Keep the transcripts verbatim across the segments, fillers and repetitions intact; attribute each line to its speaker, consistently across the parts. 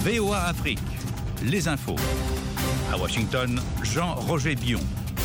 Speaker 1: V O A Afrique, les infos. À Washington, Jean-Roger Bion.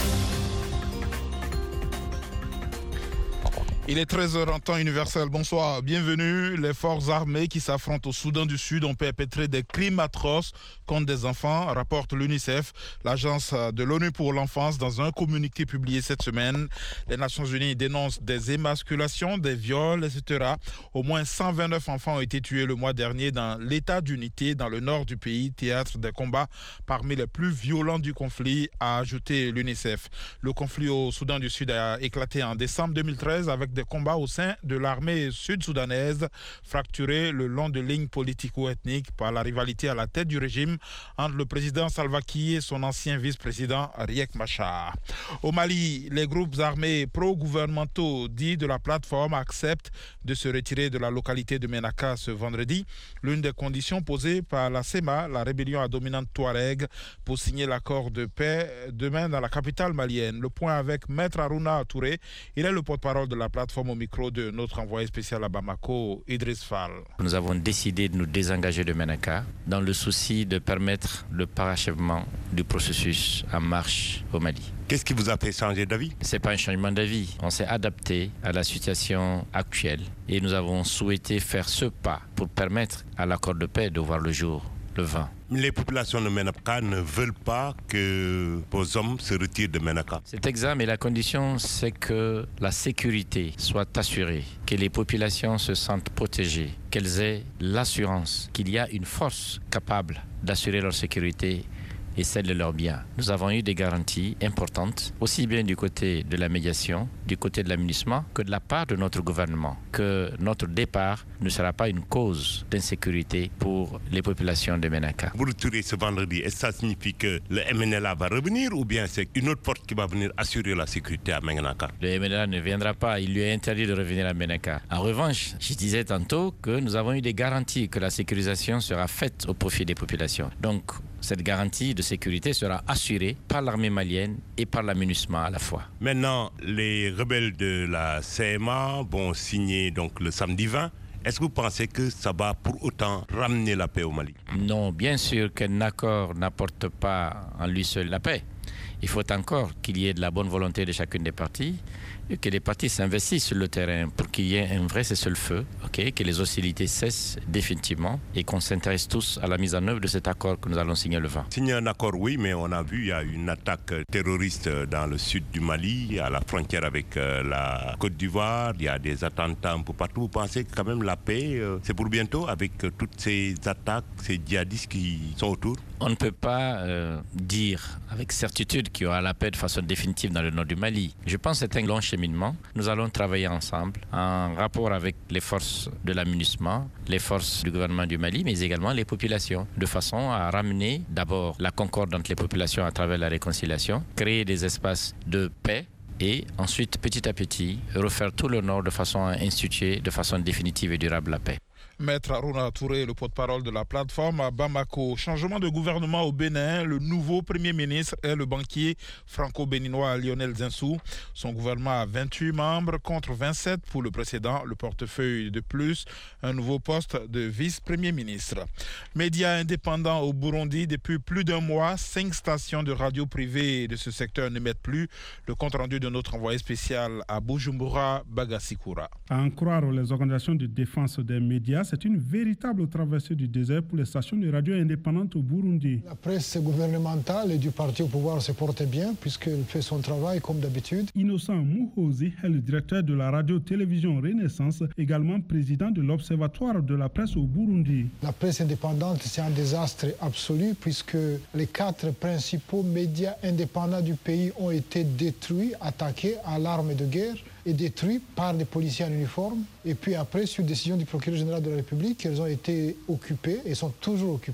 Speaker 2: Il est treize heures en temps universel. Bonsoir, bienvenue. Les forces armées qui s'affrontent au Soudan du Sud ont perpétré des crimes atroces contre des enfants, rapporte l'UNICEF, l'agence de l'ONU pour l'enfance, dans un communiqué publié cette semaine. Les Nations Unies dénoncent des émasculations, des viols, et cetera. Au moins cent vingt-neuf enfants ont été tués le mois dernier dans l'État d'unité, dans le nord du pays, théâtre des combats parmi les plus violents du conflit, a ajouté l'UNICEF. Le conflit au Soudan du Sud a éclaté en décembre deux mille treize avec des combats au sein de l'armée sud-soudanaise, fracturés le long de lignes politico-ethniques par la rivalité à la tête du régime entre le président Salva Kiir et son ancien vice-président Riek Machar. Au Mali, les groupes armés pro-gouvernementaux dits de la plateforme acceptent de se retirer de la localité de Menaka ce vendredi, l'une des conditions posées par la SEMA, la rébellion à dominante Touareg, pour signer l'accord de paix demain dans la capitale malienne. Le point avec Maître Aruna Touré, il est le porte-parole de la plateforme au micro de notre envoyé spécial à Bamako, Idriss Fall.
Speaker 3: Nous avons décidé de nous désengager de Menaka dans le souci de permettre le parachèvement du processus en marche au Mali.
Speaker 4: Qu'est-ce qui vous a fait changer d'avis?
Speaker 3: Ce n'est pas un changement d'avis. On s'est adapté à la situation actuelle et nous avons souhaité faire ce pas pour permettre à l'accord de paix de voir le jour, le vingt.
Speaker 4: Les populations de Menaka ne veulent pas que vos hommes se retirent de Menaka.
Speaker 3: C'est exact, mais la condition, c'est que la sécurité soit assurée, que les populations se sentent protégées, qu'elles aient l'assurance qu'il y a une force capable d'assurer leur sécurité et celle de leurs biens. Nous avons eu des garanties importantes, aussi bien du côté de la médiation, du côté de l'aménagement, que de la part de notre gouvernement, que notre départ ne sera pas une cause d'insécurité pour les populations de Menaka.
Speaker 4: Vous retirez ce vendredi, est-ce que ça signifie que le M N L A va revenir ou bien c'est une autre force qui va venir assurer la sécurité à Menaka?
Speaker 3: Le M N L A ne viendra pas, il lui est interdit de revenir à Menaka. En revanche, je disais tantôt que nous avons eu des garanties que la sécurisation sera faite au profit des populations. Donc, cette garantie de sécurité sera assurée par l'armée malienne et par l'aménagement à la fois.
Speaker 4: Maintenant, les rebelles de la C M A vont signer donc le samedi vingt. Est-ce que vous pensez que ça va pour autant ramener la paix au Mali?
Speaker 3: Non, bien sûr qu'un accord n'apporte pas en lui seul la paix. Il faut encore qu'il y ait de la bonne volonté de chacune des parties et que les parties s'investissent sur le terrain pour qu'il y ait un vrai cessez-le-feu, okay, que les hostilités cessent définitivement et qu'on s'intéresse tous à la mise en œuvre de cet accord que nous allons signer le vingt.
Speaker 4: Signer un accord, oui, mais on a vu il y a une attaque terroriste dans le sud du Mali, à la frontière avec euh, la Côte d'Ivoire, il y a des attentats un peu partout. Vous pensez que quand même la paix, euh, c'est pour bientôt avec euh, toutes ces attaques, ces djihadistes qui sont autour?
Speaker 3: On ne peut pas euh, dire avec certitude qu'il y aura la paix de façon définitive dans le nord du Mali. Je pense que c'est un long cheminement. Nous allons travailler ensemble en rapport avec les forces de l'aménagement, les forces du gouvernement du Mali, mais également les populations, de façon à ramener d'abord la concorde entre les populations à travers la réconciliation, créer des espaces de paix et ensuite, petit à petit, refaire tout le nord de façon à instituer de façon définitive et durable la paix.
Speaker 2: Maître Aruna Touré, le porte-parole de la plateforme à Bamako. Changement de gouvernement au Bénin. Le nouveau Premier ministre est le banquier franco-béninois Lionel Zinsou. Son gouvernement a vingt-huit membres contre vingt-sept pour le précédent. Le portefeuille de plus, un nouveau poste de vice-premier ministre. Médias indépendants au Burundi. Depuis plus d'un mois, cinq stations de radio privées de ce secteur n'émettent plus. Le compte-rendu de notre envoyé spécial à Bujumbura, Bagasikura.
Speaker 5: À en croire les organisations de défense des médias, c'est une véritable traversée du désert pour les stations de radio indépendantes au Burundi.
Speaker 6: La presse gouvernementale et du parti au pouvoir se porte bien puisqu'elle fait son travail comme d'habitude.
Speaker 5: Innocent Muhozi est le directeur de la radio-télévision Renaissance, également président de l'Observatoire de la presse au Burundi.
Speaker 6: La presse indépendante, c'est un désastre absolu puisque les quatre principaux médias indépendants du pays ont été détruits, attaqués à l'arme de guerre et détruits par des policiers en uniforme. Et puis après, sur décision du procureur général de la République, elles ont été occupées et sont toujours occupées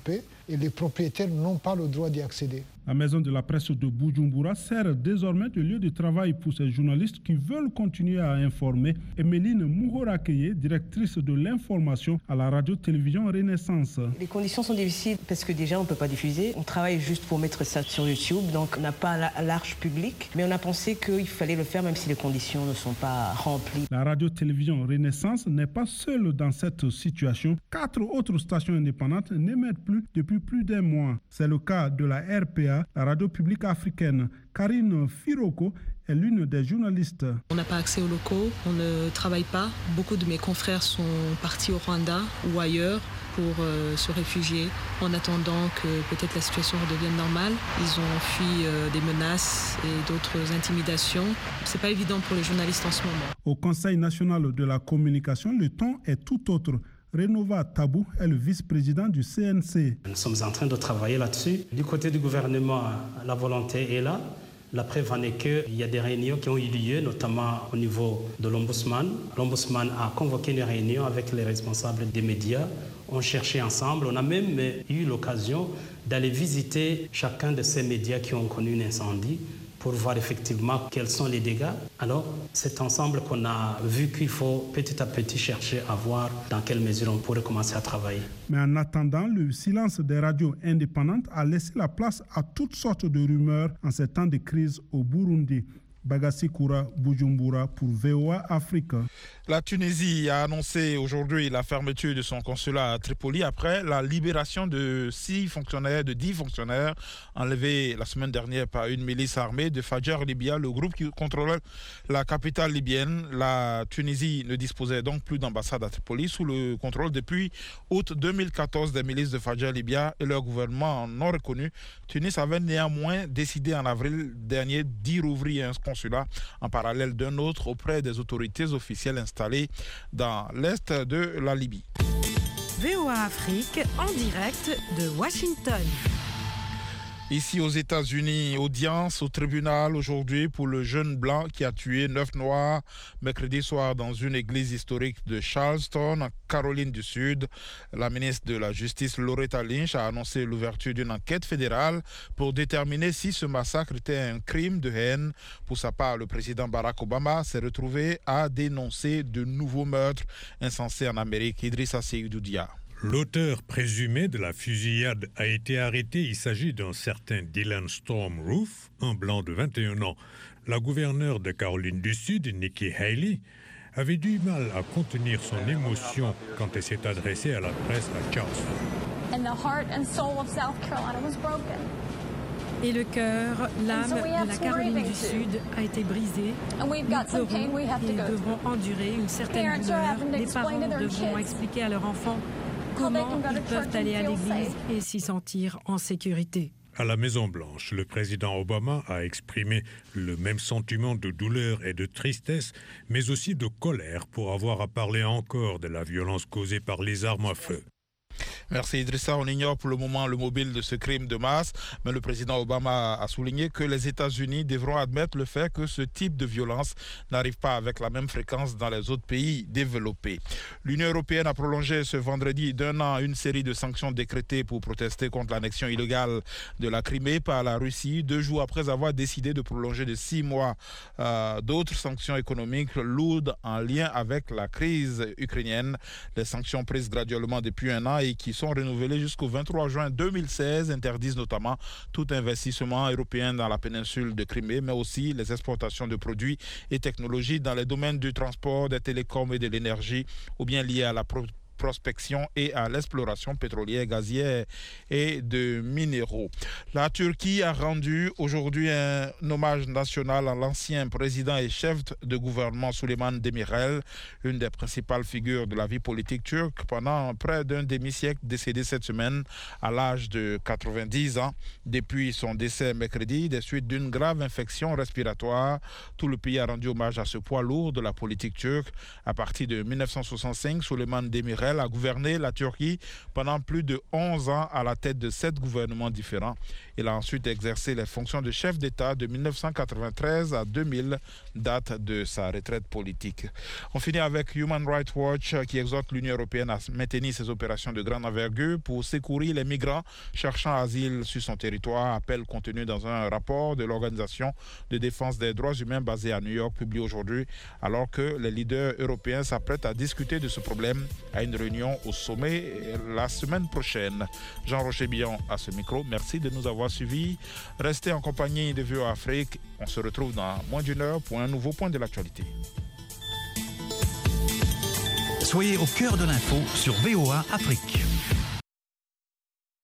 Speaker 6: et les propriétaires n'ont pas le droit d'y accéder.
Speaker 5: La maison de la presse de Bujumbura sert désormais de lieu de travail pour ces journalistes qui veulent continuer à informer. Emeline Mouhorakeye, directrice de l'information à la radio-télévision Renaissance.
Speaker 7: Les conditions sont difficiles parce que déjà on ne peut pas diffuser. On travaille juste pour mettre ça sur YouTube, donc on n'a pas un large public. Mais on a pensé qu'il fallait le faire même si les conditions ne sont pas remplies.
Speaker 5: La radio-télévision Renaissance n'est pas seule dans cette situation. Quatre autres stations indépendantes n'émettent plus depuis plus d'un mois. C'est le cas de la R P A, la radio publique africaine. Karine Firoko est l'une des journalistes.
Speaker 8: On n'a pas accès aux locaux, on ne travaille pas. Beaucoup de mes confrères sont partis au Rwanda ou ailleurs pour euh, se réfugier en attendant que peut-être la situation redevienne normale. Ils ont fui euh, des menaces et d'autres intimidations. C'est pas évident pour les journalistes en ce moment.
Speaker 5: Au Conseil national de la communication, le ton est tout autre. Renova Tabou est le vice-président du C N C.
Speaker 9: Nous sommes en train de travailler là-dessus. Du côté du gouvernement, la volonté est là. La preuve en est qu'il y a des réunions qui ont eu lieu, notamment au niveau de l'Ombudsman. L'Ombudsman a convoqué une réunion avec les responsables des médias. On cherchait ensemble. On a même eu l'occasion d'aller visiter chacun de ces médias qui ont connu un incendie pour voir effectivement quels sont les dégâts. Alors, c'est ensemble qu'on a vu qu'il faut petit à petit chercher à voir dans quelle mesure on pourrait commencer à travailler.
Speaker 5: Mais en attendant, le silence des radios indépendantes a laissé la place à toutes sortes de rumeurs en ces temps de crise au Burundi. Bagassi Koura, Bujumbura pour V O A Afrique.
Speaker 2: La Tunisie a annoncé aujourd'hui la fermeture de son consulat à Tripoli après la libération de six fonctionnaires, de dix fonctionnaires enlevés la semaine dernière par une milice armée de Fajr Libya, le groupe qui contrôlait la capitale libyenne. La Tunisie ne disposait donc plus d'ambassade à Tripoli sous le contrôle depuis août deux mille quatorze des milices de Fajr Libya et leur gouvernement non reconnu. Tunis avait néanmoins décidé en avril dernier d'y rouvrir un consulat en parallèle d'un autre auprès des autorités officielles installées dans l'est de la Libye.
Speaker 10: V O A Afrique en direct de Washington.
Speaker 2: Ici aux États-Unis, audience au tribunal aujourd'hui pour le jeune blanc qui a tué neuf noirs mercredi soir dans une église historique de Charleston, en Caroline du Sud. La ministre de la Justice, Loretta Lynch, a annoncé l'ouverture d'une enquête fédérale pour déterminer si ce massacre était un crime de haine. Pour sa part, le président Barack Obama s'est retrouvé à dénoncer de nouveaux meurtres insensés en Amérique. Idrissa Seydou Dia.
Speaker 11: L'auteur présumé de la fusillade a été arrêté. Il s'agit d'un certain Dylan Storm Roof, un blanc de vingt et un ans. La gouverneure de Caroline du Sud, Nikki Haley, avait du mal à contenir son émotion quand elle s'est adressée à la presse à Charleston.
Speaker 12: And the heart and soul of South Carolina was broken.
Speaker 10: Et le cœur, l'âme de la Caroline du Sud a été brisée. Nous pleurons et devrons endurer une certaine douleur. Les parents devront expliquer à leurs enfants comment ils peuvent aller à l'église et s'y sentir en sécurité.
Speaker 11: À la Maison-Blanche, le président Obama a exprimé le même sentiment de douleur et de tristesse, mais aussi de colère pour avoir à parler encore de la violence causée par les armes à feu.
Speaker 2: Merci Idrissa. On ignore pour le moment le mobile de ce crime de masse, mais le président Obama a souligné que les États-Unis devront admettre le fait que ce type de violence n'arrive pas avec la même fréquence dans les autres pays développés. L'Union européenne a prolongé ce vendredi d'un an une série de sanctions décrétées pour protester contre l'annexion illégale de la Crimée par la Russie, deux jours après avoir décidé de prolonger de six mois euh, d'autres sanctions économiques lourdes en lien avec la crise ukrainienne. Les sanctions prises graduellement depuis un an et qui sont renouvelées jusqu'au vingt-trois juin deux mille seize interdisent notamment tout investissement européen dans la péninsule de Crimée, mais aussi les exportations de produits et technologies dans les domaines du transport, des télécoms et de l'énergie, ou bien liés à la pro- prospection et à l'exploration pétrolière, gazière et de minéraux. La Turquie a rendu aujourd'hui un hommage national à l'ancien président et chef de gouvernement Süleyman Demirel, une des principales figures de la vie politique turque pendant près d'un demi-siècle, décédé cette semaine à l'âge de quatre-vingt-dix ans. Depuis son décès mercredi, des suites d'une grave infection respiratoire, tout le pays a rendu hommage à ce poids lourd de la politique turque. À partir de mille neuf cent soixante-cinq, Süleyman Demirel Demirel a gouverné la Turquie pendant plus de onze ans à la tête de sept gouvernements différents. Il a ensuite exercé les fonctions de chef d'État de mille neuf cent quatre-vingt-treize à deux mille, date de sa retraite politique. On finit avec Human Rights Watch qui exhorte l'Union européenne à maintenir ses opérations de grande envergure pour secourir les migrants cherchant asile sur son territoire. Appel contenu dans un rapport de l'Organisation de défense des droits humains basée à New York, publié aujourd'hui, alors que les leaders européens s'apprêtent à discuter de ce problème à une réunion au sommet la semaine prochaine. Jean Rocher-Billon à ce micro. Merci de nous avoir suivis. Restez en compagnie de V O A Afrique. On se retrouve dans moins d'une heure pour un nouveau point de l'actualité.
Speaker 1: Soyez au cœur de l'info sur V O A Afrique.